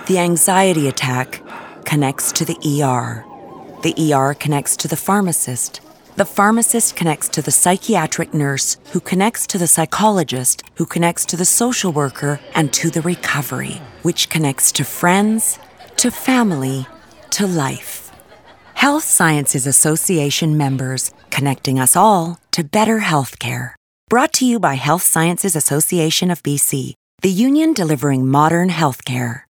The anxiety attack connects to the ER. The ER connects to the pharmacist. The pharmacist connects to the psychiatric nurse, who connects to the psychologist, who connects to the social worker, and to the recovery, which connects to friends, to family, to life. Health Sciences Association members, connecting us all to better healthcare. Brought to you by Health Sciences Association of BC, the union delivering modern healthcare.